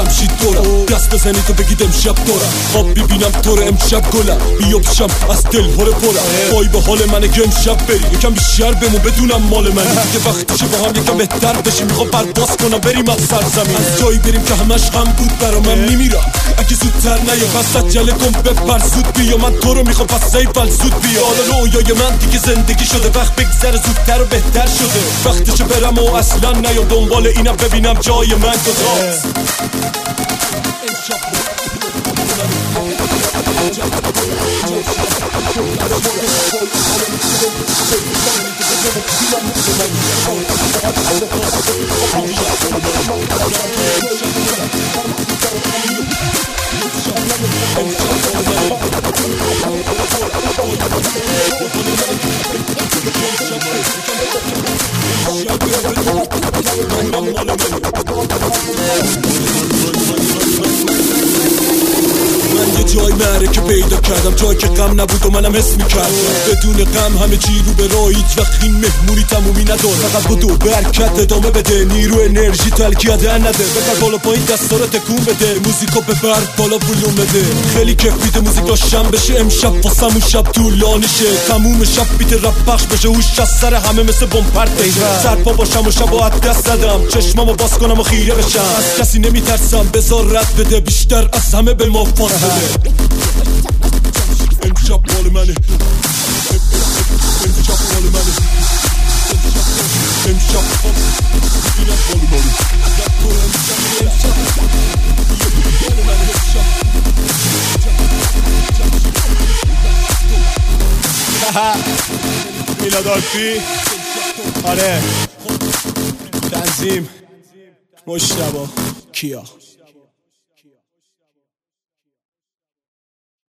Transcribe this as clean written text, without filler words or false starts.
جمشید دورم دست بزنی تو بگید امشب دورم خواب ببینم طور امشب گلم بیا پیشم از دل پرم وای به حال منه که امشب بری یکم بیشتر بمون بدونم مال منی دیگه وقتشه با هم یکم بهتر بشیم میخوام پرواز کنم بریم از سرزمین از جایی بریم که همش غم بود برا من میمیرم اگه زودتر نیا پس عجله کن بپر زود بیا من تو رو میخوام پس ایول زود بیا حالا رویای من دیگه زندگی شده وقت بگذره زودتر و بهتر شده وقتشه برم و اصلا نیام دنبال اینم ببینم جای من کجاست من یه جای معرکه پیدا کردم جایی که غم نبود و منم حس میکردم بدون غم همه چی رو به راه هیچ وقت این مهمونی تمومی نداره فقط بدو برکت ادامه بده نیرو انرژی تلکیه در نده بپر بالا پایین دستا رو تکون بده موزیکو ببر بالا ولوم بده خیلی کیف میده موزیک داشتم بشه امشب واسمون شب طولانی شه تموم شب بیت رپ پخش بشه هوش از سر همه مثل بمپرد بشه سرپا باشم و شب و دست زدم چشمامو باز کنم و خیره بشم از کسی نمیترسم بذار رد بده بیشتر از همه به ما فاصله امشب مال منه امشب مال منه امشب مال منه میلادالفی آره تنظیم مجتبی کیا